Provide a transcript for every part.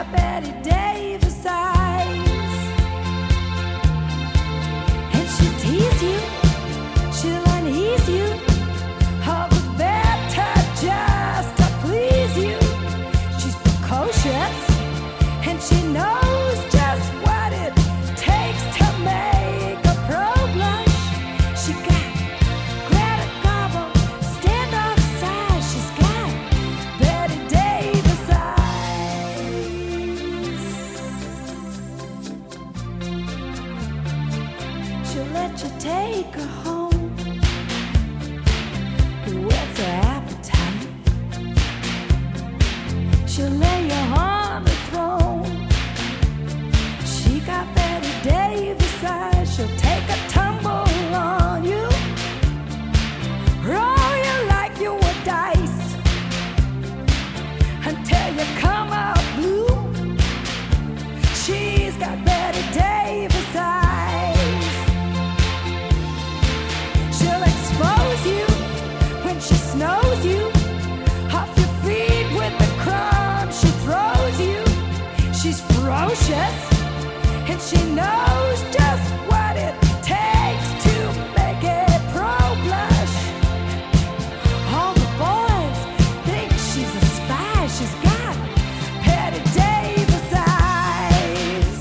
got Betty Davis eyes, and she'll tease you, she'll unease you, all the better just to please you. She's precocious, and she knows just what it takes to make a pro blush. She got Greta Garbo, standoff size. She's got Betty Davis eyes. She'll let you take her home, whet's her appetite. She'll lay you on the throne. She got Betty Davis eyes. She'll take a tumble on you, roll you like you were dice, until you come out blue. She's got Betty Davis eyes. She'll expose you when she snows you, off your feet with the crumbs she throws you. She's ferocious, and she knows just what it takes to make a pro blush. All the boys think she's a spy. She's got Betty Davis eyes.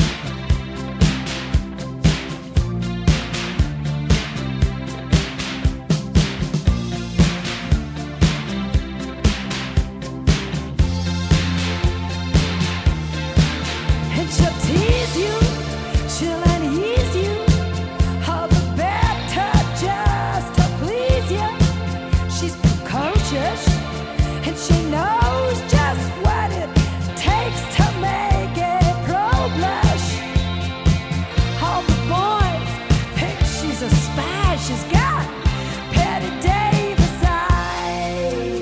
And she'll tease you, she'll unease you, all the better just to please you. She's precocious, and she knows just what it takes to make a pro blush. All the boys think she's a spy. She's got Betty Davis eyes.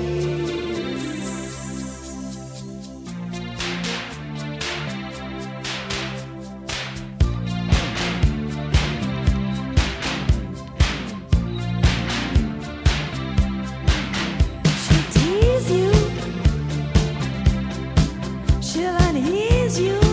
She'll tease you, she'll unease you,